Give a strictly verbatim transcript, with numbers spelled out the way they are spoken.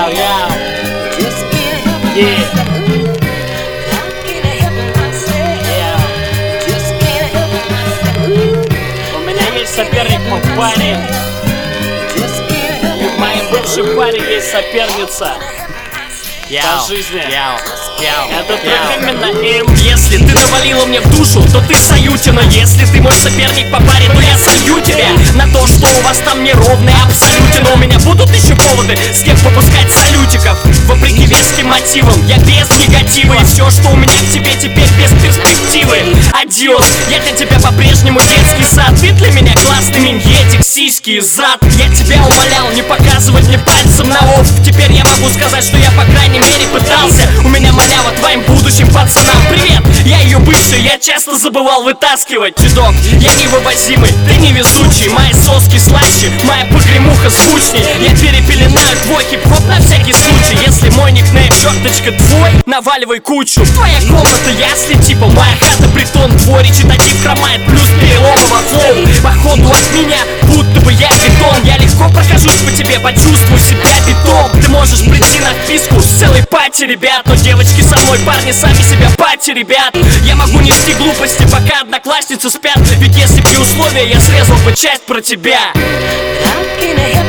Яу, яу. Yeah. У меня есть соперник по паре. И в моей бывшей паре есть соперница по жизни. Это трек именно им. Если ты навалила мне в душу, то ты в саюте. Но если ты мой соперник по паре, то я солью тебя на то, что у вас там неровный абсолютно. Но у меня будут еще поводы, с кем попускать салютиков. Вопреки веским мотивам, я без негатива. И все, что у меня к тебе теперь без перспективы. Адьос, я для тебя по-прежнему детский сад. Ты для меня классный миньетик, сиськи и зад. Я тебя умолял не показывать мне пальцем на офф. Теперь я могу сказать, что я по крайней мере пытался. У меня малява твоим будущим пацанам. Привет, я ее бывший, я часто забывал вытаскивать. Чудок, я невывозимый, ты невезучий. Мои соски слаще, моя погремуха звучней. Я перепеленаю твой хип-хоп на всякий случай. Если мой никнейм черточка твой, наваливай кучу. Твоя комната ясли, типа моя хата притон. Твой речитатив хромает, плюс переломова флоу. Походу от меня, будто бы я бетон. Я легко прохожусь по тебе, почувствуй себя битом. Ты можешь прийти на вписку с целой пати, ребят. Но девочки со мной, парни сами себя пати, ребят. Я могу нести глупости, пока одноклассницы спят. Ведь если б не условия, я срезал бы часть про тебя.